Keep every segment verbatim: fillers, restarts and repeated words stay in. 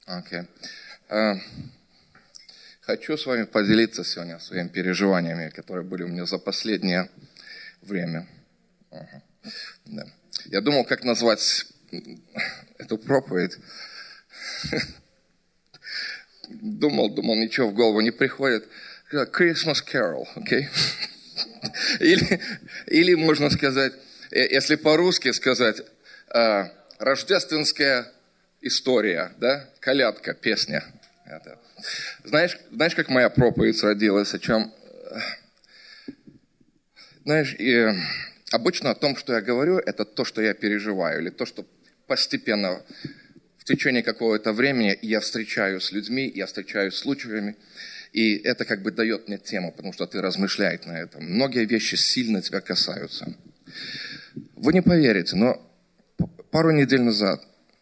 Okay. Uh, хочу с вами поделиться сегодня своими переживаниями, которые были у меня за последнее время. Uh-huh. Да. Я думал, как назвать эту проповедь. Думал, думал, ничего в голову не приходит. Christmas Carol, окей? Okay? Или, или можно сказать, если по-русски сказать, uh, рождественская история, да, колядка, песня. Это. Знаешь, знаешь, как моя проповедь родилась, о чем? Знаешь, и обычно о том, что я говорю, это то, что я переживаю, или то, что постепенно в течение какого-то времени я встречаюсь с людьми, я встречаюсь с случаями, и это как бы дает мне тему, потому что ты размышляешь на этом. Многие вещи сильно тебя касаются. Вы не поверите, но пару недель назад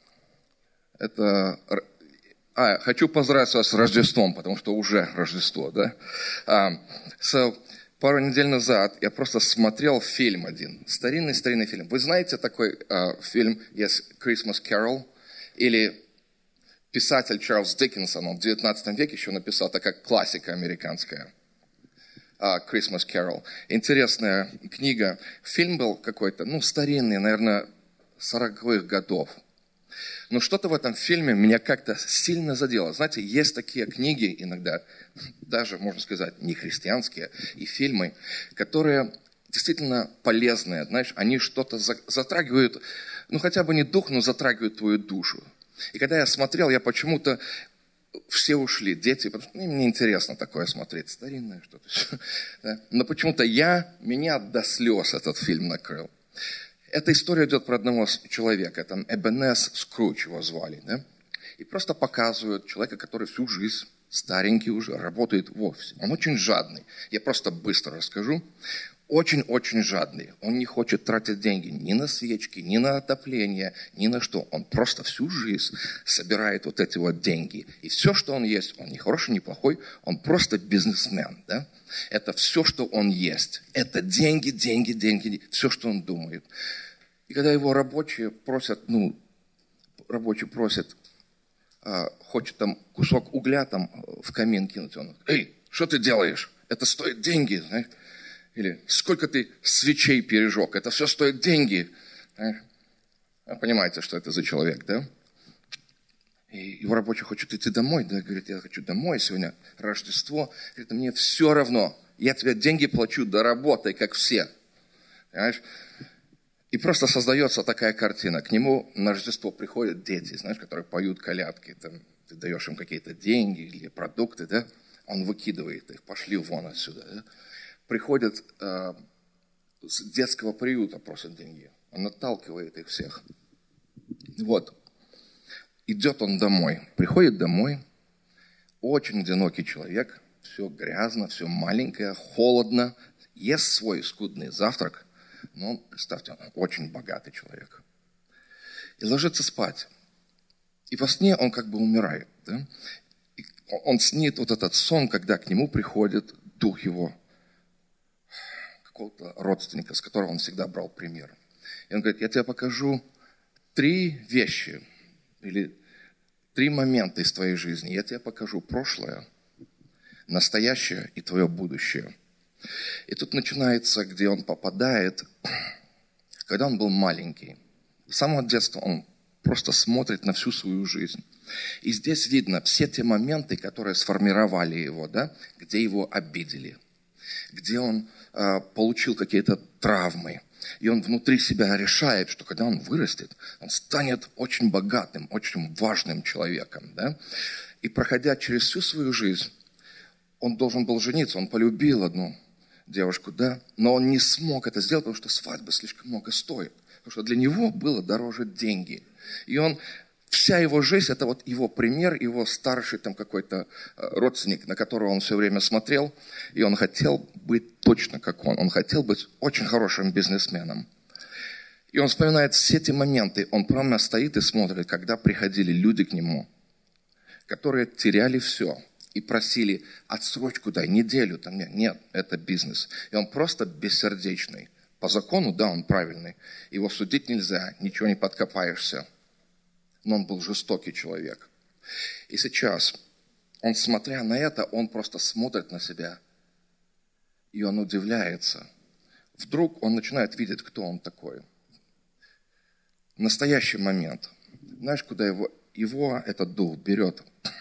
Это... А, хочу поздравить вас с Рождеством, потому что уже Рождество, да? Um, so, пару недель назад я просто смотрел фильм один, старинный-старинный фильм. Вы знаете такой uh, фильм, есть Christmas Carol, или писатель Чарльз Диккенсон, он в девятнадцатом веке еще написал, это как классика американская. Uh, Christmas Carol. Интересная книга. Фильм был какой-то, ну, старинный, наверное, сороковых годов. Но что-то в этом фильме меня как-то сильно задело. Знаете, есть такие книги иногда, даже, можно сказать, не христианские, и фильмы, которые действительно полезные. Знаешь, они что-то затрагивают, ну хотя бы не дух, но затрагивают твою душу. И когда я смотрел, я почему-то, все ушли, дети, потому что мне интересно такое смотреть, старинное что-то. Да? Но почему-то я, меня до слез этот фильм накрыл. Эта история идет про одного человека, там Эбенез Скрудж его звали, да? И просто показывают человека, который всю жизнь, старенький уже, работает в офисе. Он очень жадный. Я просто быстро расскажу. Очень-очень жадный. Он не хочет тратить деньги ни на свечки, ни на отопление, ни на что. Он просто всю жизнь собирает вот эти вот деньги. И все, что он есть, он не хороший, не плохой, он просто бизнесмен, да? Это все, что он есть. Это деньги, деньги, деньги, все, что он думает. И когда его рабочие просят, ну, рабочий просит, а, хочет там кусок угля там в камин кинуть, он, эй, что ты делаешь? Это стоит деньги, знаешь? Или сколько ты свечей пережег? Это все стоит деньги. Знаешь? Вы понимаете, что это за человек, да? И его рабочий хочет идти домой, да, говорит, я хочу домой, сегодня Рождество. Говорит, мне все равно, я тебе деньги плачу, доработай, как все. Понимаешь? И просто создается такая картина. К нему на Рождество приходят дети, знаешь, которые поют колядки. Там, ты даешь им какие-то деньги или продукты, да? Он выкидывает их, пошли вон отсюда. Да? Приходят э, с детского приюта, просят деньги. Он отталкивает их всех. Вот. Идет он домой. Приходит домой. Очень одинокий человек. Все грязно, все маленькое, холодно. Ест свой скудный завтрак. Но, представьте, он очень богатый человек. И ложится спать. И во сне он как бы умирает. Да? И он снит вот этот сон, когда к нему приходит дух его, какого-то родственника, с которого он всегда брал пример. И он говорит, я тебе покажу три вещи, или три момента из твоей жизни. Я тебе покажу прошлое, настоящее и твое будущее. И тут начинается, где он попадает, когда он был маленький. С самого детства он просто смотрит на всю свою жизнь. И здесь видно все те моменты, которые сформировали его, да, где его обидели, где он э, получил какие-то травмы. И он внутри себя решает, что когда он вырастет, он станет очень богатым, очень важным человеком. Да? И проходя через всю свою жизнь, он должен был жениться, он полюбил одну девушку, да, но он не смог это сделать, потому что свадьба слишком много стоит. Потому что для него было дороже деньги. И он, вся его жизнь, это вот его пример, его старший там какой-то родственник, на которого он все время смотрел, и он хотел быть точно как он. Он хотел быть очень хорошим бизнесменом. И он вспоминает все эти моменты, он прямо стоит и смотрит, когда приходили люди к нему, которые теряли все. И просили отсрочку, дай, неделю. Там, нет, нет, это бизнес. И он просто бессердечный. По закону, да, он правильный. Его судить нельзя, ничего не подкопаешься. Но он был жестокий человек. И сейчас он, смотря на это, он просто смотрит на себя, и он удивляется. Вдруг он начинает видеть, кто он такой. В настоящий момент. Знаешь, куда его, его этот дух берет?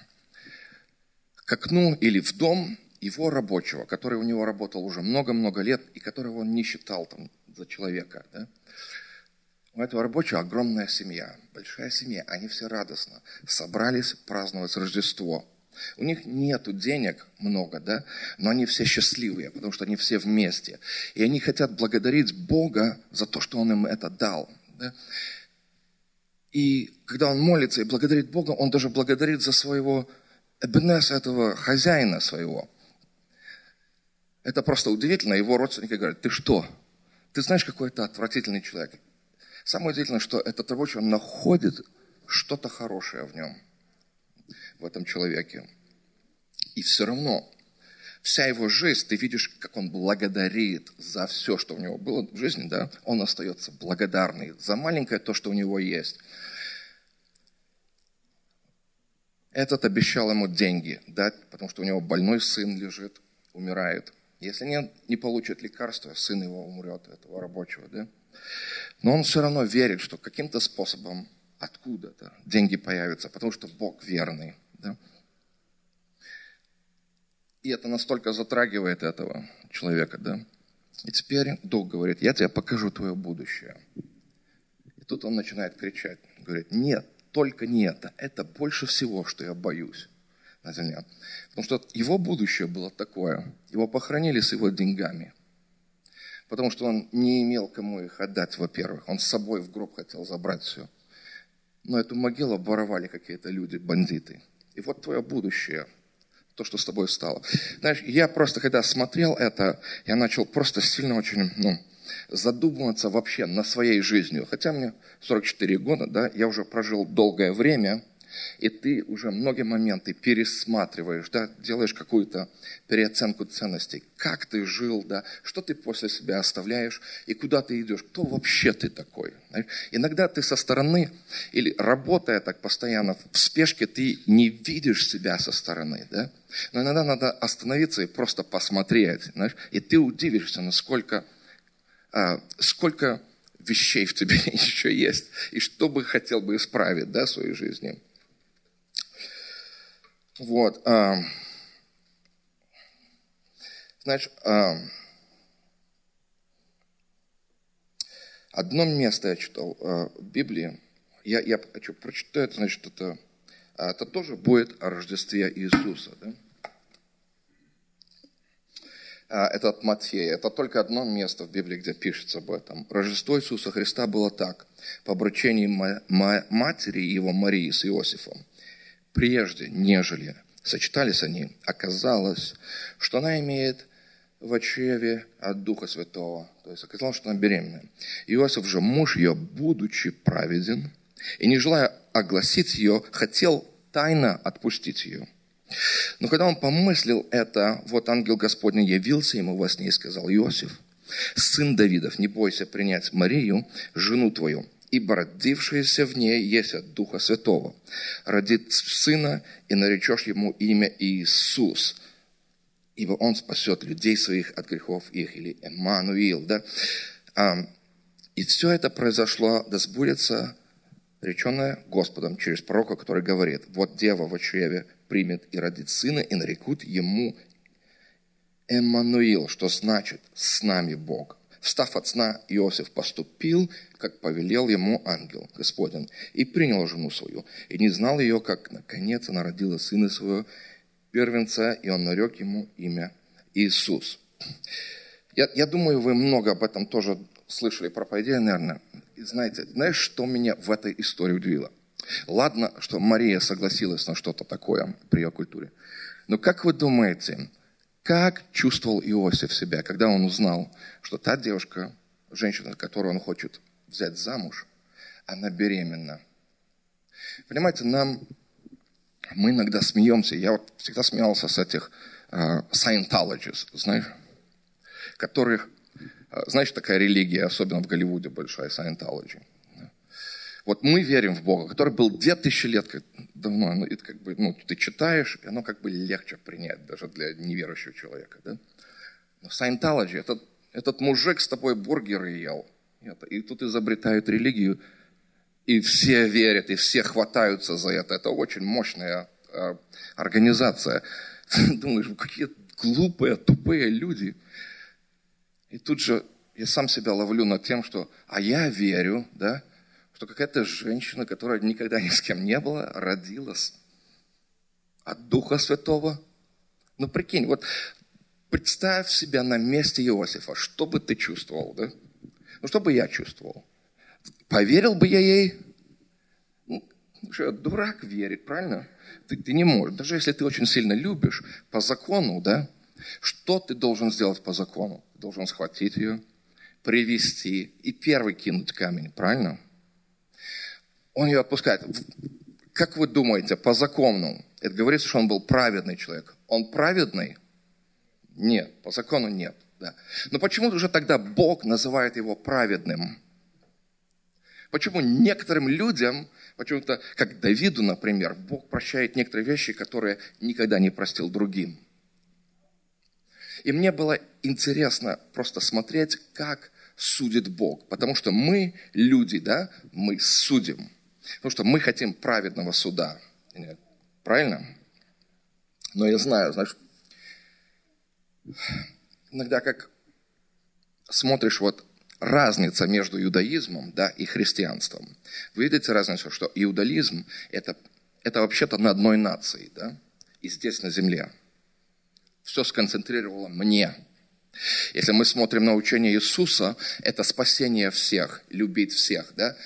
К окну или в дом его рабочего, который у него работал уже много-много лет, и которого он не считал там за человека. Да? У этого рабочего огромная семья, большая семья. Они все радостно собрались праздновать Рождество. У них нету денег много, да, но они все счастливые, потому что они все вместе. И они хотят благодарить Бога за то, что Он им это дал. Да? И когда он молится и благодарит Бога, он даже благодарит за своего Эбенеса, этого хозяина своего. Это просто удивительно. Его родственники говорят: ты что? Ты знаешь, какой это отвратительный человек? Самое удивительное, что этот рабочий, он находит что-то хорошее в нем, в этом человеке. И все равно вся его жизнь, ты видишь, как он благодарит за все, что у него было в жизни, да? Он остается благодарный за маленькое то, что у него есть. Этот обещал ему деньги дать, потому что у него больной сын лежит, умирает. Если не, не получит лекарства, сын его умрет, этого рабочего, да? Но он все равно верит, что каким-то способом откуда-то деньги появятся, потому что Бог верный, да? И это настолько затрагивает этого человека, да? И теперь Дух говорит: я тебе покажу твое будущее. И тут он начинает кричать, говорит: нет, только не это. Это больше всего, что я боюсь на земле. Потому что его будущее было такое. Его похоронили с его деньгами. Потому что он не имел кому их отдать, во-первых. Он с собой в гроб хотел забрать все. Но эту могилу воровали какие-то люди, бандиты. И вот твое будущее, то, что с тобой стало. Знаешь, я просто, когда смотрел это, я начал просто сильно очень, ну, задумываться вообще над своей жизнью. Хотя мне сорок четыре года, да, я уже прожил долгое время, и ты уже многие моменты пересматриваешь, да, делаешь какую-то переоценку ценностей. Как ты жил, да, что ты после себя оставляешь, и куда ты идешь, кто вообще ты такой. Знаешь? Иногда ты со стороны, или работая так постоянно в спешке, ты не видишь себя со стороны, да. Но иногда надо остановиться и просто посмотреть, знаешь, и ты удивишься, насколько... сколько вещей в тебе еще есть, и что бы хотел бы исправить, да, в своей жизни. Вот. Знаешь, одно место я читал в Библии, я, я хочу прочитать, значит, это, это тоже будет о Рождестве Иисуса, да? Это от Матфея. Это только одно место в Библии, где пишется об этом. Рождество Иисуса Христа было так. По обручении матери его Марии с Иосифом. Прежде, нежели сочетались они, оказалось, что она имеет в чреве от Духа Святого. То есть оказалось, что она беременна. Иосиф же, муж ее, будучи праведен, и не желая огласить ее, хотел тайно отпустить ее. Но когда он помыслил это, вот ангел Господень явился ему во сне и сказал: Иосиф, сын Давидов, не бойся принять Марию, жену твою, ибо родившаяся в ней есть от Духа Святого. Родит сына, и наречешь ему имя Иисус, ибо он спасет людей своих от грехов их, или Эммануил, да? И все это произошло, да сбудется реченное Господом через пророка, который говорит: вот дева во чреве примет и родит сына, и нарекут ему Эммануил, что значит «с нами Бог». Встав от сна, Иосиф поступил, как повелел ему ангел Господень, и принял жену свою, и не знал ее, как наконец она родила сына своего, первенца, и он нарек ему имя Иисус. Я, я думаю, вы много об этом тоже слышали, проповедей, наверное. И знаете, знаешь, что меня в этой истории удивило? Ладно, что Мария согласилась на что-то такое при ее культуре. Но как вы думаете, как чувствовал Иосиф себя, когда он узнал, что та девушка, женщина, которую он хочет взять замуж, она беременна? Понимаете, нам, мы иногда смеемся. Я вот всегда смеялся с этих uh, Scientologists, знаешь, которых, uh, знаешь, такая религия, особенно в Голливуде большая, Scientology. Вот мы верим в Бога, который был две тысячи лет как, давно. Ну, это как бы, ну, ты читаешь, и оно как бы легче принять даже для неверующего человека. Да? Но Scientology, этот, этот мужик с тобой бургеры ел. Это, и тут изобретают религию, и все верят, и все хватаются за это. Это очень мощная э, организация. Думаешь, какие глупые, тупые люди. И тут же я сам себя ловлю над тем, что, а я верю, да, что какая-то женщина, которая никогда ни с кем не была, родилась от Духа Святого. Ну, прикинь, вот представь себя на месте Иосифа. Что бы ты чувствовал, да? Ну, что бы я чувствовал? Поверил бы я ей? Ну, что, дурак верит, правильно? Ты, ты не можешь. Даже если ты очень сильно любишь, по закону, да? Что ты должен сделать по закону? Ты должен схватить ее, привести и первый кинуть камень, правильно? Он ее отпускает. Как вы думаете, по закону, это говорится, что он был праведный человек. Он праведный? Нет, по закону нет. Да. Но почему же тогда Бог называет его праведным? Почему некоторым людям, почему-то, как Давиду, например, Бог прощает некоторые вещи, которые никогда не простил другим? И мне было интересно просто смотреть, как судит Бог. Потому что мы, люди, да, мы судим. Потому что мы хотим праведного суда. Правильно? Но я знаю, знаешь, иногда как смотришь, вот разница между иудаизмом, да, и христианством. Вы видите разницу, что иудаизм это, это вообще-то на одной нации, да, и здесь на земле. Все сконцентрировало мне. Если мы смотрим на учение Иисуса, это спасение всех, любить всех, да.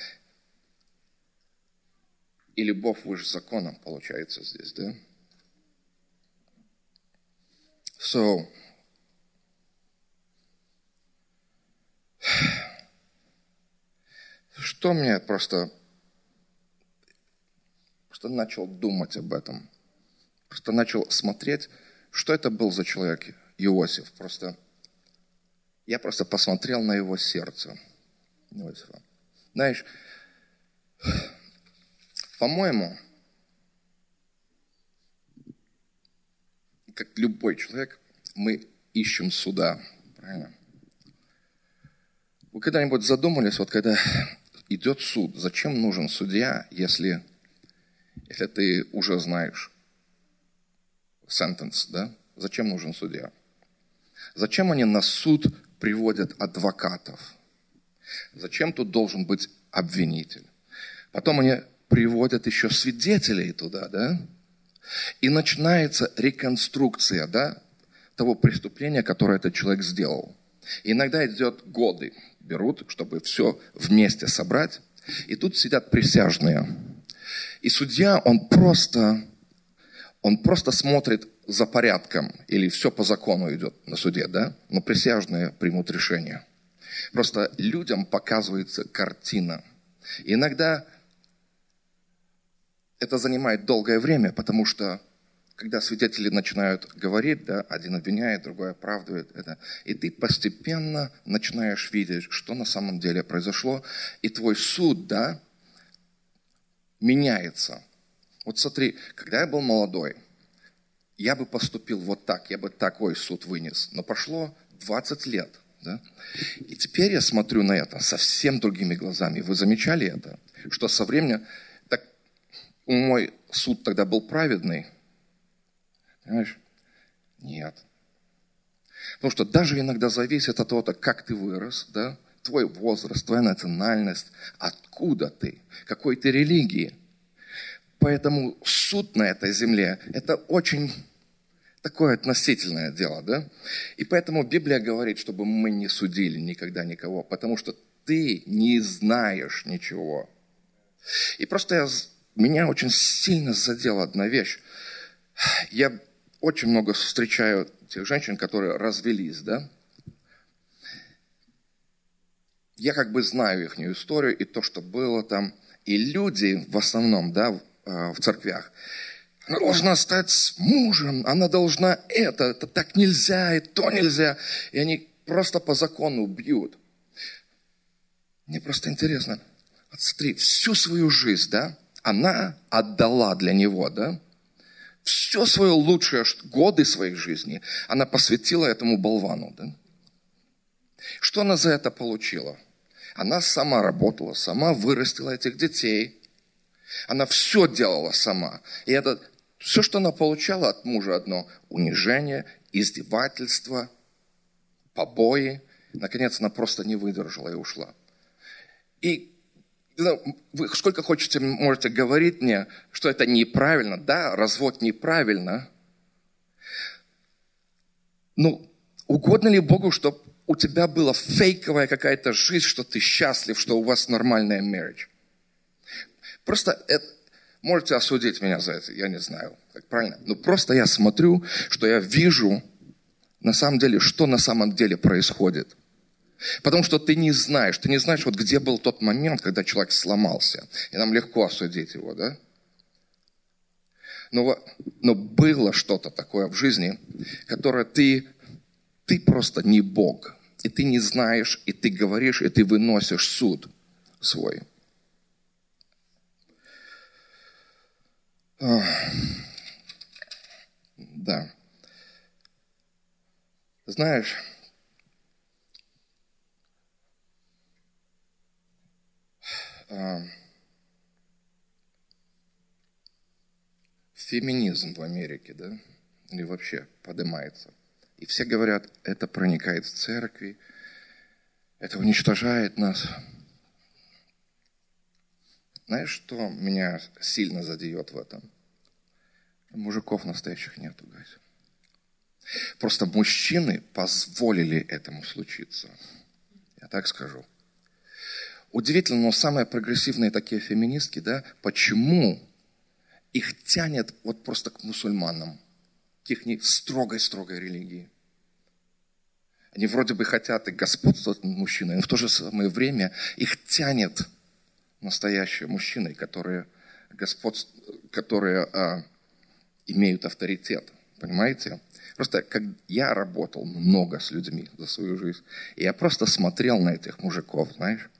И любовь выше закона получается здесь, да? So, что мне просто, просто начал думать об этом. Просто начал смотреть, что это был за человек Иосиф. Просто, я просто посмотрел на его сердце. Иосифа. Знаешь, по-моему, как любой человек, мы ищем суда. Правильно? Вы когда-нибудь задумались, вот когда идет суд, зачем нужен судья, если, если ты уже знаешь sentence, да? Зачем нужен судья? Зачем они на суд приводят адвокатов? Зачем тут должен быть обвинитель? Потом они приводят еще свидетелей туда, да? И начинается реконструкция, да, того преступления, которое этот человек сделал. И иногда идет годы, берут, чтобы все вместе собрать. И тут сидят присяжные. И судья, он просто, он просто смотрит за порядком, или все по закону идет на суде, да? Но присяжные примут решение. Просто людям показывается картина. И иногда это занимает долгое время, потому что когда свидетели начинают говорить, да, один обвиняет, другой оправдывает это, и ты постепенно начинаешь видеть, что на самом деле произошло, и твой суд, да, меняется. Вот смотри, когда я был молодой, я бы поступил вот так, я бы такой суд вынес, но прошло двадцать лет, да, и теперь я смотрю на это совсем другими глазами. Вы замечали это? Что со временем, так мой суд тогда был праведный, понимаешь? Нет. Потому что даже иногда зависит от того, как ты вырос, да? Твой возраст, твоя национальность, откуда ты, какой ты религии. Поэтому суд на этой земле – это очень такое относительное дело, да? И поэтому Библия говорит, чтобы мы не судили никогда никого, потому что ты не знаешь ничего. И просто я, меня очень сильно задела одна вещь. Я очень много встречаю тех женщин, которые развелись, да? Я как бы знаю их историю и то, что было там. И люди в основном, да, в церквях, она должна стать с мужем, она должна это, это так нельзя, и то нельзя. И они просто по закону бьют. Мне просто интересно, Вот смотри, всю свою жизнь, да, она отдала для него, да, все свое лучшее, годы своей жизни она посвятила этому болвану, да. Что она за это получила? Она сама работала, сама вырастила этих детей. Она все делала сама. И это все, что она получала от мужа одно: унижение, издевательство, побои. Наконец, она просто не выдержала и ушла. И вы сколько хотите, можете говорить мне, что это неправильно. Да, развод неправильно. Ну, угодно ли Богу, чтобы у тебя была фейковая какая-то жизнь, что ты счастлив, что у вас нормальная marriage? Просто это, можете осудить меня за это, я не знаю, как правильно. Но просто я смотрю, что я вижу на самом деле, что на самом деле происходит. Потому что ты не знаешь, ты не знаешь, вот где был тот момент, когда человек сломался. И нам легко осудить его, да? Но, но было что-то такое в жизни, которое ты, ты просто не Бог. И ты не знаешь, и ты говоришь, и ты выносишь суд свой. Да. Знаешь, феминизм в Америке, да, или вообще поднимается. И все говорят, это проникает в церкви, это уничтожает нас. Знаешь, что меня сильно задает в этом? Мужиков настоящих нету, guys. Просто мужчины позволили этому случиться. Я так скажу. Удивительно, но самые прогрессивные такие феминистки, да, почему их тянет вот просто к мусульманам, к их строгой-строгой религии. Они вроде бы хотят и господствовать над мужчиной, но в то же самое время их тянет настоящие мужчины, которые, господ... которые а, имеют авторитет. Понимаете? Просто как я работал много с людьми за свою жизнь, и я просто смотрел на этих мужиков, знаешь.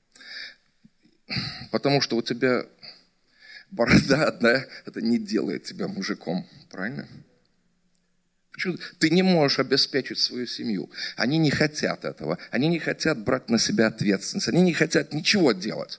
Потому что у тебя борода одна, это не делает тебя мужиком, правильно? Почему? Ты не можешь обеспечить свою семью. Они не хотят этого. Они не хотят брать на себя ответственность. Они не хотят ничего делать.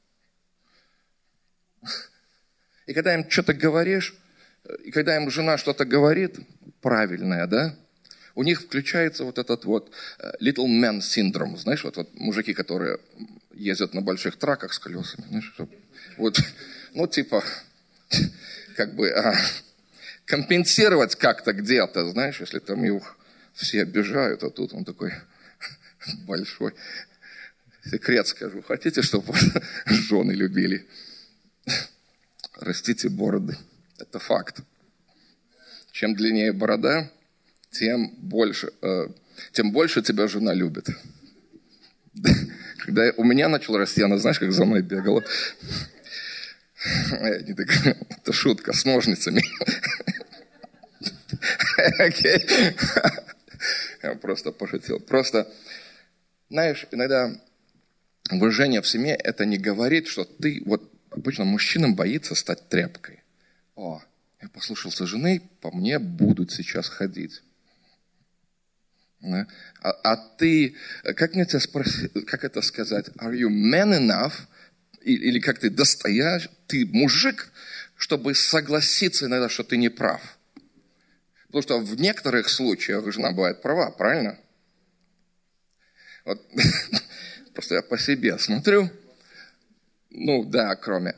И когда им что-то говоришь, и когда им жена что-то говорит, правильное, да, у них включается вот этот вот little man syndrome, знаешь, вот, вот мужики, которые ездят на больших траках с колесами, знаешь, вот, ну, типа, как бы а, компенсировать как-то где-то, знаешь, если там его все обижают, а тут он такой большой. Секрет скажу, хотите, чтобы жены любили? Растите бороды. Это факт. Чем длиннее борода, тем больше, э, тем больше тебя жена любит. Когда у меня начал расти, она, знаешь, как за мной бегала. Это шутка с ножницами. Я просто пошутил. Просто, знаешь, иногда выживание в семье это не говорит, что ты, вот обычно мужчинам боится стать тряпкой. О, я послушался жены, по мне будут сейчас ходить. А, а ты, как мне тебя спросить, как это сказать, are you man enough, или, или как ты достоящий, ты мужик, чтобы согласиться иногда, что ты не прав. Потому что в некоторых случаях жена бывает права, правильно? Вот, просто я по себе смотрю, ну да, кроме...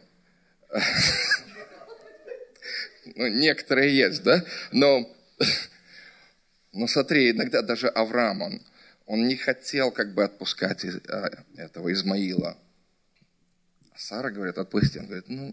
Ну, некоторые есть, да? Но, но смотри, иногда даже Авраам, он, он не хотел как бы отпускать из, а, этого Измаила. А Сара говорит, отпусти. Он говорит, ну,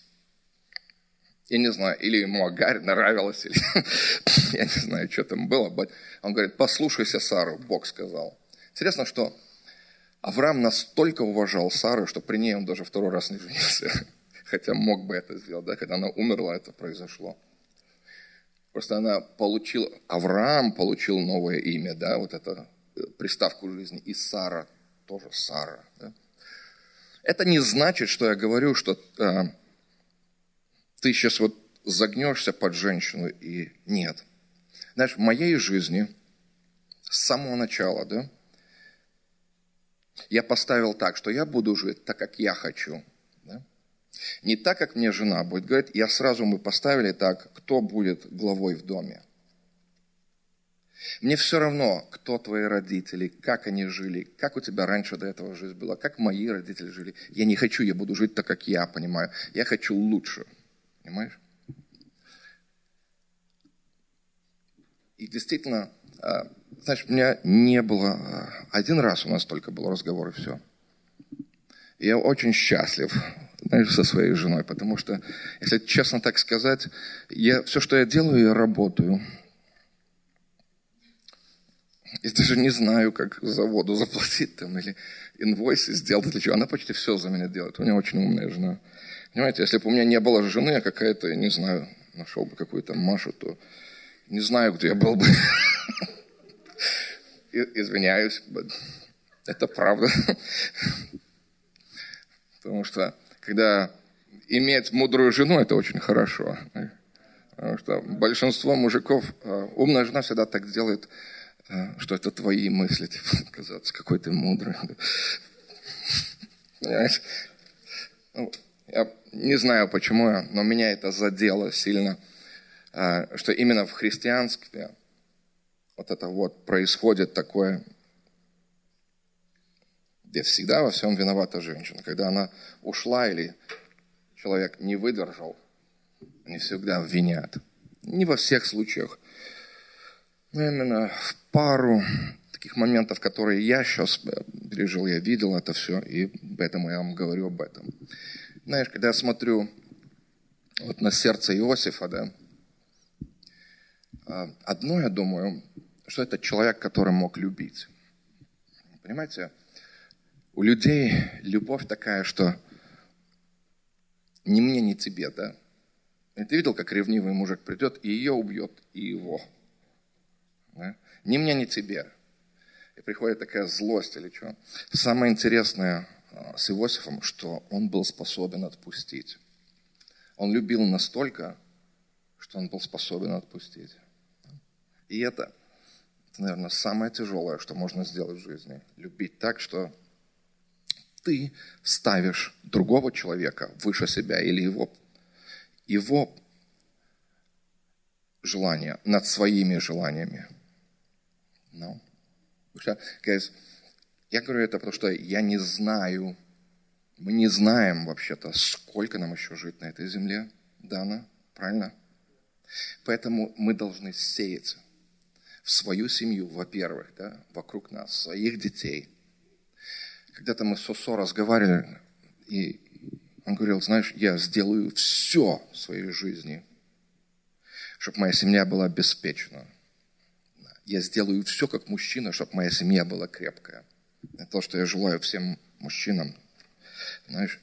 я не знаю, или ему Агарь нравилась, или я не знаю, что там было. Он говорит, послушайся Сару, Бог сказал. Интересно, что Авраам настолько уважал Сару, что при ней он даже второй раз не женился. Хотя мог бы это сделать, да, когда она умерла, это произошло. Просто она получила, Авраам получил новое имя, да, вот это приставку жизни, и Сара, тоже Сара, да. Это не значит, что я говорю, что э, ты сейчас вот загнешься под женщину, и нет. Знаешь, в моей жизни с самого начала, да, я поставил так, что я буду жить так, как я хочу. Да? Не так, как мне жена будет говорить. Я сразу мы поставили так, кто будет главой в доме. Мне все равно, кто твои родители, как они жили, как у тебя раньше до этого жизнь была, как мои родители жили. Я не хочу, я буду жить так, как я понимаю. Я хочу лучше. Понимаешь? И действительно, знаешь, у меня не было... Один раз у нас только был разговор, и все. И я очень счастлив, знаешь, со своей женой, потому что, если честно так сказать, я, все, что я делаю, я работаю. Я даже не знаю, как за воду заплатить там, или инвойсы сделать, для чего. Она почти все за меня делает. У меня очень умная жена. Понимаете, если бы у меня не было жены, а какая-то, я не знаю, нашел бы какую-то Машу, то не знаю, где я был бы. Извиняюсь, это правда. Потому что, когда иметь мудрую жену, это очень хорошо. Потому что большинство мужиков, умная жена всегда так делает, что это твои мысли, типа, казаться, какой ты мудрый. Понимаешь? Ну, я не знаю, почему, но меня это задело сильно, что именно в христианстве вот это вот происходит такое, где всегда во всем виновата женщина. Когда она ушла или человек не выдержал, они всегда обвинят. Не во всех случаях. Но именно в пару таких моментов, которые я сейчас пережил, я видел это все, и поэтому я вам говорю об этом. Знаешь, когда я смотрю вот на сердце Иосифа, да, одно я думаю, что это человек, который мог любить. Понимаете, у людей любовь такая, что ни мне, ни тебе, да. И ты видел, как ревнивый мужик придет, и ее убьет, и его. Да? Ни мне, ни тебе. И приходит такая злость или что. Самое интересное с Иосифом, что он был способен отпустить. Он любил настолько, что он был способен отпустить. И это, это, наверное, самое тяжелое, что можно сделать в жизни. Любить так, что ты ставишь другого человека выше себя или его, его желания над своими желаниями. No. Guys, я говорю это, потому что я не знаю, мы не знаем вообще-то, сколько нам еще жить на этой земле, Дана, правильно? Поэтому мы должны сеять в свою семью, во-первых, да, вокруг нас, своих детей. Когда-то мы с Сосо разговаривали, и он говорил, знаешь, я сделаю все в своей жизни, чтобы моя семья была обеспечена. Я сделаю все как мужчина, чтобы моя семья была крепкая. Это то, что я желаю всем мужчинам. Знаешь,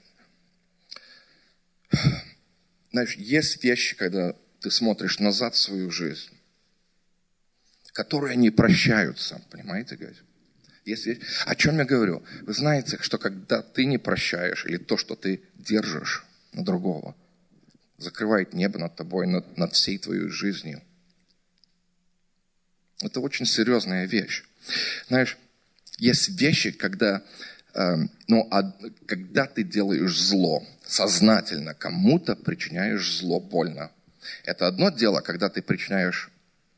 знаешь, есть вещи, когда ты смотришь назад в свою жизнь, которые не прощаются. Понимаете, guys? Есть вещи. О чем я говорю? Вы знаете, что когда ты не прощаешь, или то, что ты держишь на другого, закрывает небо над тобой, над, над всей твоей жизнью. Это очень серьезная вещь. Знаешь, есть вещи, когда, э, ну, а, когда ты делаешь зло, сознательно кому-то причиняешь зло больно. Это одно дело, когда ты причиняешь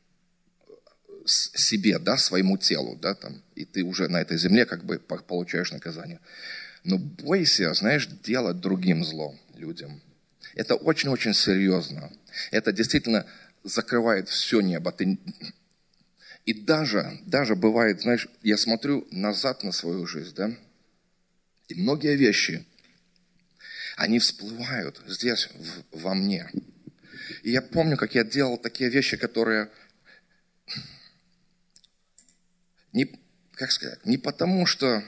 себе, да, своему телу, да, там, и ты уже на этой земле как бы получаешь наказание. Но бойся, знаешь, делать другим зло людям. Это очень-очень серьезно. Это действительно закрывает все небо. Ты... И даже, даже бывает, знаешь, я смотрю назад на свою жизнь, да, и многие вещи, они всплывают здесь, в, во мне. И я помню, как я делал такие вещи, которые, не, как сказать, не потому, что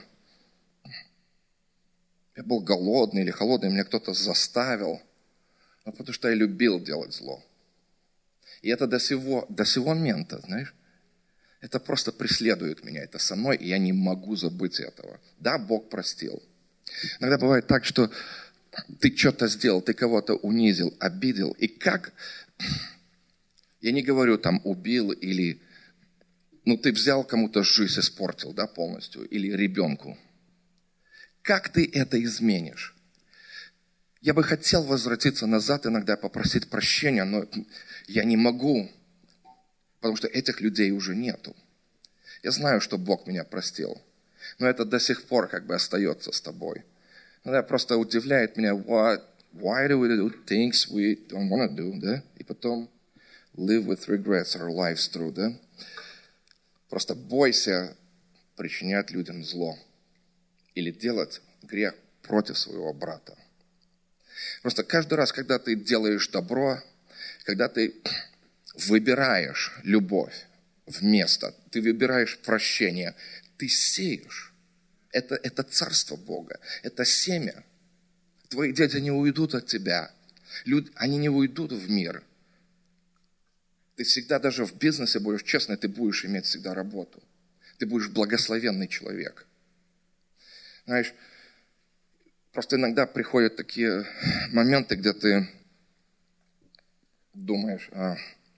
я был голодный или холодный, меня кто-то заставил, а потому что я любил делать зло. И это до сего, до сего момента, знаешь, это просто преследует меня, это со мной, и я не могу забыть этого. Да, Бог простил. Иногда бывает так, что ты что-то сделал, ты кого-то унизил, обидел. И как, я не говорю там убил или, ну ты взял кому-то жизнь, испортил, да, полностью, или ребенку. Как ты это изменишь? Я бы хотел возвратиться назад, иногда попросить прощения, но я не могу, потому что этих людей уже нету. Я знаю, что Бог меня простил, но это до сих пор как бы остается с тобой. Иногда просто удивляет меня, why, why do we do things we don't want to do, да? И потом live with regrets our lives through, да? Просто бойся причинять людям зло или делать грех против своего брата. Просто каждый раз, когда ты делаешь добро, когда ты выбираешь любовь вместо, ты выбираешь прощение, ты сеешь. Это, это царство Бога, это семя. Твои дети не уйдут от тебя, люди, они не уйдут в мир. Ты всегда даже в бизнесе будешь честный, ты будешь иметь всегда работу. Ты будешь благословенный человек. Знаешь, просто иногда приходят такие моменты, где ты думаешь, а,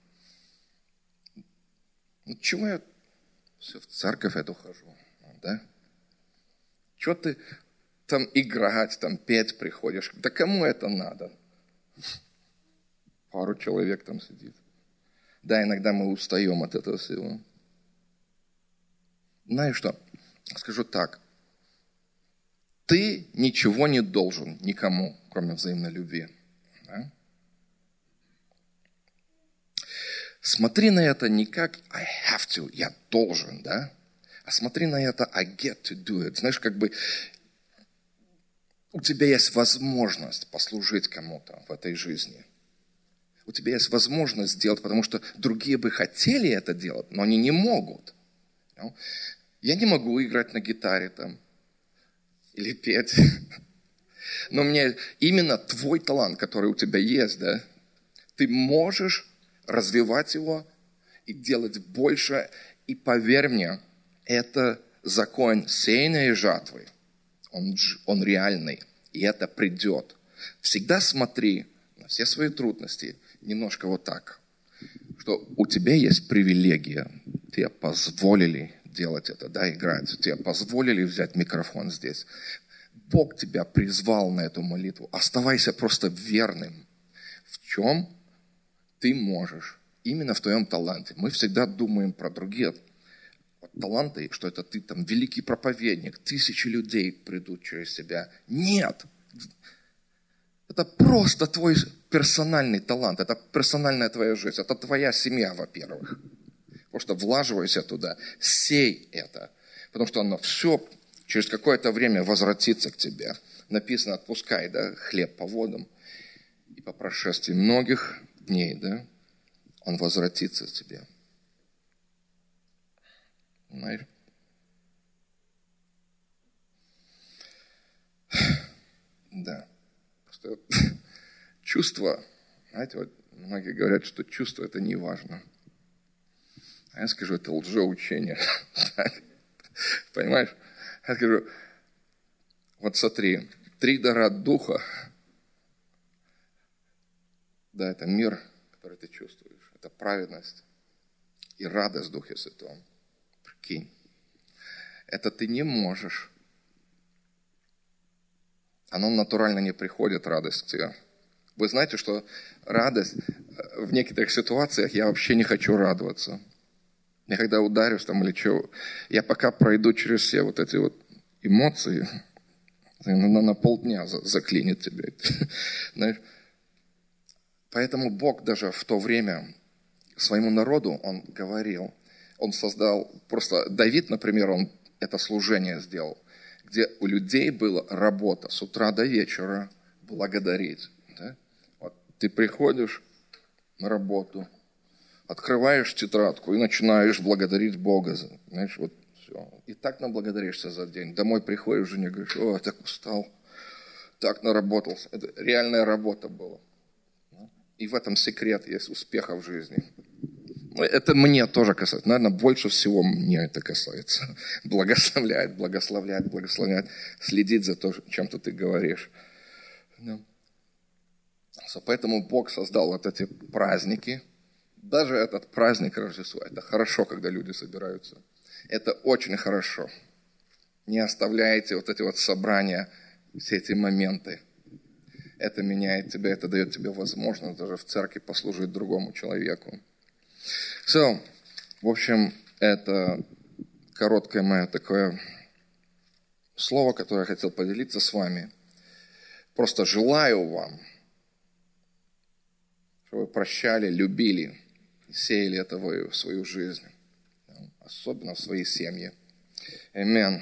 ну чего я все в церковь эту хожу, да? Чего ты там играть, там петь приходишь? Да кому это надо? Пару человек там сидит. Да, иногда мы устаем от этого всего. Знаешь что? Скажу так. Ты ничего не должен никому, кроме взаимной любви. Да? Смотри на это не как I have to, я должен, да? А смотри на это I get to do it. Знаешь, как бы у тебя есть возможность послужить кому-то в этой жизни. У тебя есть возможность сделать, потому что другие бы хотели это делать, но они не могут. Я не могу играть на гитаре там или петь. Но мне именно твой талант, который у тебя есть, да, ты можешь развивать его и делать больше. И поверь мне, это закон сеяния и жатвы. Он, он реальный. И это придет. Всегда смотри на все свои трудности немножко вот так. Что у тебя есть привилегия. Тебе позволили делать это, да, играть. Тебе позволили взять микрофон здесь. Бог тебя призвал на эту молитву. Оставайся просто верным. В чем ты можешь? Именно в твоем таланте. Мы всегда думаем про другие таланты, что это ты там великий проповедник, тысячи людей придут через тебя. Нет! Это просто твой персональный талант, это персональная твоя жизнь, это твоя семья, во-первых. Просто влаживайся туда, сей это, потому что оно все через какое-то время возвратится к тебе. Написано, отпускай, да, хлеб по водам, и по прошествии многих дней, да, он возвратится к тебе. Знаешь? Да. Просто чувство, знаете, вот многие говорят, что чувство это не важно. А я скажу, это лжеучение. Понимаешь? Я скажу, вот смотри, три дара духа, да, это мир, который ты чувствуешь. Это праведность и радость в Духе Святом. Прикинь. Это ты не можешь. Оно натурально не приходит, радость к тебе. Вы знаете, что радость в некоторых ситуациях я вообще не хочу радоваться. Я когда ударюсь там или что, я пока пройду через все вот эти вот эмоции, на, на полдня заклинит тебя. Знаешь? Поэтому Бог даже в то время своему народу, Он говорил, Он создал, просто Давид, например, он это служение сделал, где у людей была работа с утра до вечера благодарить. Да? Вот ты приходишь на работу, открываешь тетрадку и начинаешь благодарить Бога. Знаешь, вот все. И так наблагодаришься за день. Домой приходишь, жене говоришь, о, так устал, так наработался. Это реальная работа была. И в этом секрет есть успеха в жизни. Это мне тоже касается. Наверное, больше всего мне это касается. Благословляет, благословляет, благословляет. Следит за то, чем-то ты говоришь. Да. Поэтому Бог создал вот эти праздники. Даже этот праздник Рождества. Это хорошо, когда люди собираются. Это очень хорошо. Не оставляйте вот эти вот собрания, все эти моменты. Это меняет тебя, это дает тебе возможность даже в церкви послужить другому человеку. So, в общем, это короткое мое такое слово, которое я хотел поделиться с вами. Просто желаю вам, чтобы вы прощали, любили, сеяли это в свою жизнь, особенно в своей семье. Аминь.